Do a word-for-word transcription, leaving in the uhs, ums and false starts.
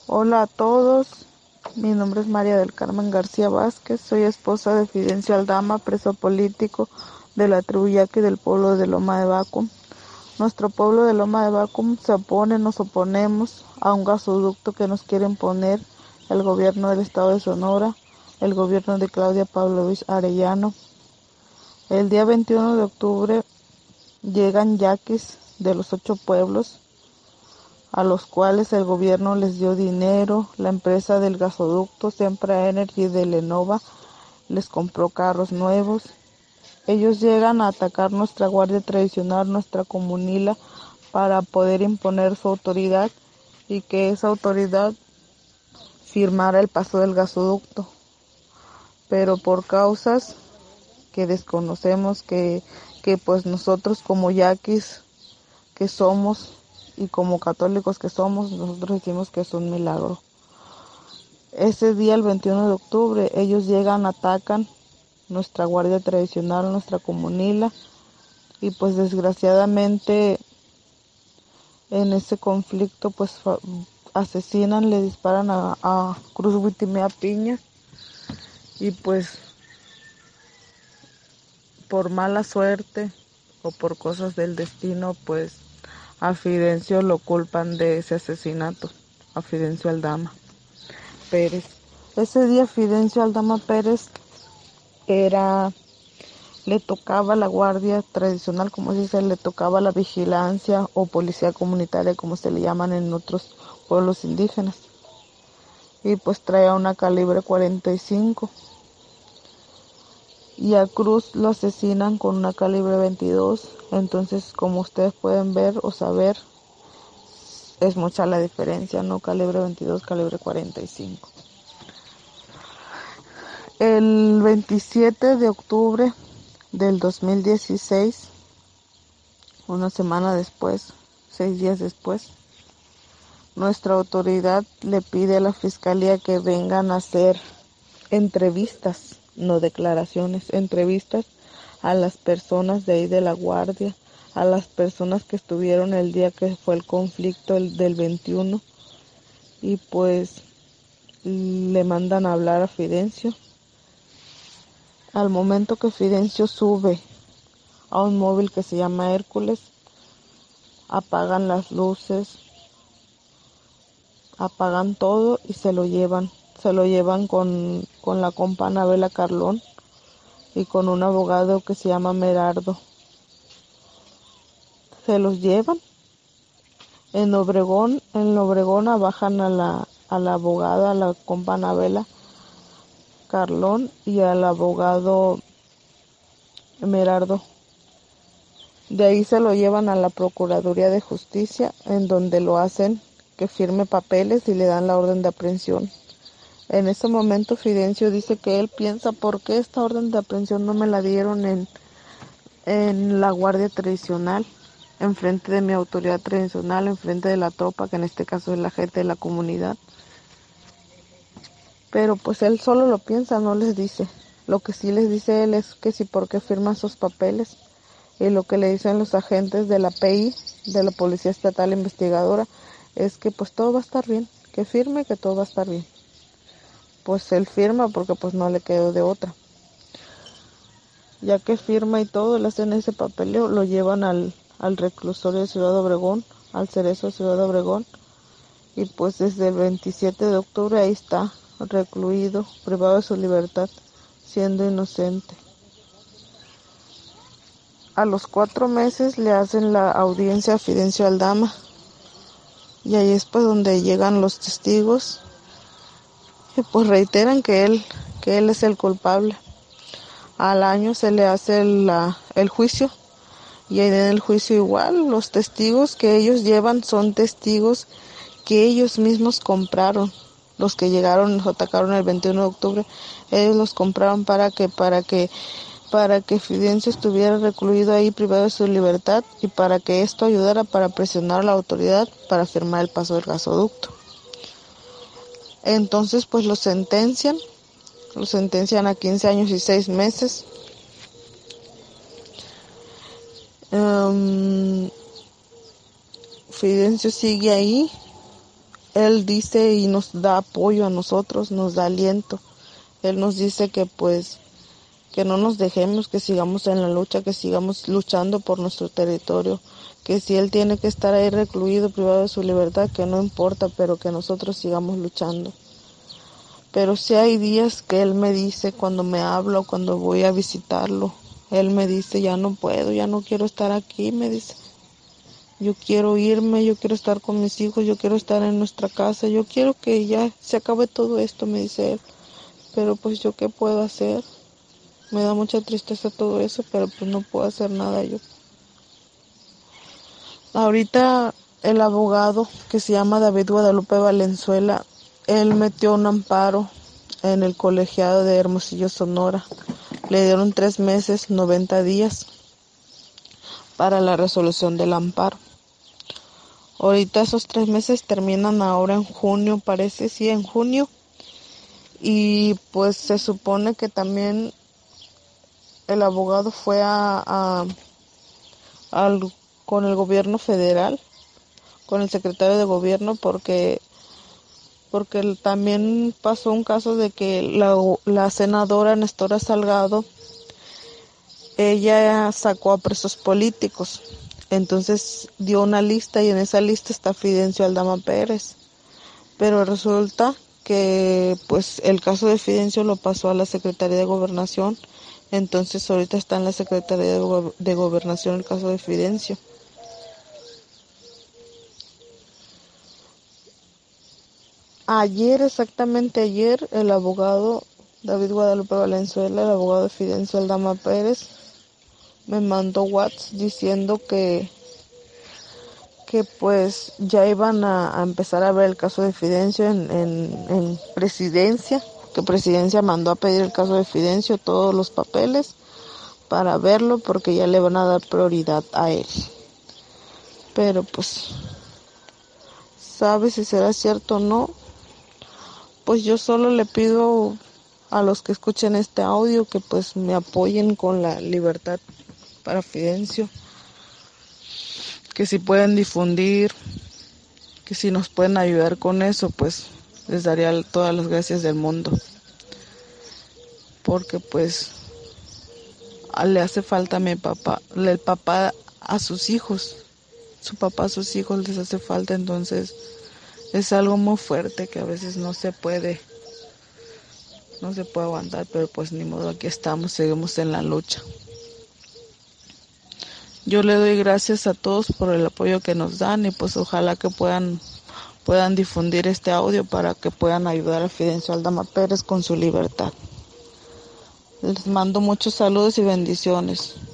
Hola a todos, mi nombre es María del Carmen García Vázquez, soy esposa de Fidencio Aldama, preso político de la tribu Yaqui del pueblo de Loma de Bacum. Nuestro pueblo de Loma de Bacum se opone, nos oponemos a un gasoducto que nos quieren poner el gobierno del estado de Sonora, el gobierno de Claudia Pavlovich Arellano. El día veintiuno de octubre llegan yaquis de los ocho pueblos, a los cuales el gobierno les dio dinero. La empresa del gasoducto Sempra Energy de Lenova les compró carros nuevos. Ellos llegan a atacar nuestra guardia tradicional, nuestra comunila, para poder imponer su autoridad y que esa autoridad firmara el paso del gasoducto. Pero por causas que desconocemos, que, que pues nosotros como yaquis que somos y como católicos que somos, nosotros decimos que es un milagro. Ese día, el veintiuno de octubre, ellos llegan, atacan nuestra guardia tradicional, nuestra comunila, y pues desgraciadamente en ese conflicto pues asesinan, le disparan a, a Cruz Huitimea Piña, y pues por mala suerte o por cosas del destino pues a Fidencio lo culpan de ese asesinato, a Fidencio Aldama Pérez. Ese día Fidencio Aldama Pérez era, le tocaba la guardia tradicional, como se dice, le tocaba la vigilancia o policía comunitaria, como se le llaman en otros pueblos indígenas. Y pues traía una calibre cuarenta y cinco. Y a Cruz lo asesinan con una calibre veintidós. Entonces, como ustedes pueden ver o saber, es mucha la diferencia, ¿no? Calibre veintidós, calibre cuarenta y cinco. El veintisiete de octubre del dos mil dieciséis, una semana después, seis días después, nuestra autoridad le pide a la fiscalía que vengan a hacer entrevistas, no declaraciones, entrevistas a las personas de ahí de la guardia, a las personas que estuvieron el día que fue el conflicto el del veintiuno, y pues le mandan a hablar a Fidencio. Al momento que Fidencio sube a un móvil que se llama Hércules, apagan las luces, apagan todo y se lo llevan. Se lo llevan con, con la compa Anabela Carlón y con un abogado que se llama Merardo. Se los llevan. En Obregón, en Obregón bajan a la, a la abogada, a la compa Anabela Carlón y al abogado Merardo. De ahí se lo llevan a la Procuraduría de Justicia, en donde lo hacen que firme papeles y le dan la orden de aprehensión. En ese momento Fidencio dice que él piensa por qué esta orden de aprehensión no me la dieron en, en la guardia tradicional, enfrente de mi autoridad tradicional, enfrente de la tropa, que en este caso es la gente de la comunidad. Pero pues él solo lo piensa, no les dice. Lo que sí les dice él es que sí, por qué firma esos papeles. Y lo que le dicen los agentes de la P I, de la Policía Estatal Investigadora, es que pues todo va a estar bien, que firme, que todo va a estar bien. Pues él firma porque pues no le quedó de otra. Ya que firma y todo, le hacen ese papeleo, lo llevan al, al reclusorio de Ciudad Obregón, al Cerezo de Ciudad Obregón, y pues desde el veintisiete de octubre ahí está, recluido, privado de su libertad, siendo inocente. A los cuatro meses le hacen la audiencia a Fidencio Aldama, y ahí es pues donde llegan los testigos y pues reiteran que él, que él es el culpable. Al año se le hace la, el juicio, y en el juicio igual los testigos que ellos llevan son testigos que ellos mismos compraron. Los que llegaron, nos atacaron el veintiuno de octubre, ellos los compraron para que, para que para que Fidencio estuviera recluido ahí, privado de su libertad, y para que esto ayudara para presionar a la autoridad para firmar el paso del gasoducto. Entonces pues lo sentencian, lo sentencian a quince años y seis meses. Um, Fidencio sigue ahí, él dice y nos da apoyo a nosotros, nos da aliento. Él nos dice que pues que no nos dejemos, que sigamos en la lucha, que sigamos luchando por nuestro territorio, que si él tiene que estar ahí recluido, privado de su libertad, que no importa, pero que nosotros sigamos luchando. Pero sí hay días que él me dice, cuando me hablo, cuando voy a visitarlo, él me dice, ya no puedo, ya no quiero estar aquí, me dice. Yo quiero irme, yo quiero estar con mis hijos, yo quiero estar en nuestra casa, yo quiero que ya se acabe todo esto, me dice él. Pero pues yo qué puedo hacer. Me da mucha tristeza todo eso, pero pues no puedo hacer nada yo. Ahorita el abogado que se llama David Guadalupe Valenzuela, él metió un amparo en el colegiado de Hermosillo, Sonora. Le dieron tres meses, noventa días para la resolución del amparo. Ahorita esos tres meses terminan ahora en junio, parece, sí, en junio. Y pues se supone que también el abogado fue a, a al, con el gobierno federal, con el secretario de gobierno, porque porque también pasó un caso de que la, la senadora Nestora Salgado, ella sacó a presos políticos, entonces dio una lista y en esa lista está Fidencio Aldama Pérez, pero resulta que pues el caso de Fidencio lo pasó a la Secretaría de Gobernación, entonces ahorita está en la Secretaría de, Go- de Gobernación el caso de Fidencio. Ayer, exactamente ayer, el abogado David Guadalupe Valenzuela, el abogado de Fidencio Aldama Pérez, me mandó WhatsApp diciendo que, que pues ya iban a, a empezar a ver el caso de Fidencio en, en, en presidencia, que presidencia mandó a pedir el caso de Fidencio, todos los papeles, para verlo porque ya le van a dar prioridad a él. Pero pues, ¿sabe si será cierto o no? Pues yo solo le pido a los que escuchen este audio que pues me apoyen con la libertad para Fidencio, que si pueden difundir, que si nos pueden ayudar con eso, pues les daría todas las gracias del mundo, porque pues le hace falta a mi papá, el papá a sus hijos, su papá a sus hijos les hace falta, entonces es algo muy fuerte que a veces no se puede, no se puede aguantar, pero pues ni modo, aquí estamos, seguimos en la lucha. Yo le doy gracias a todos por el apoyo que nos dan y pues ojalá que puedan puedan difundir este audio para que puedan ayudar a Fidencio Aldama Pérez con su libertad. Les mando muchos saludos y bendiciones.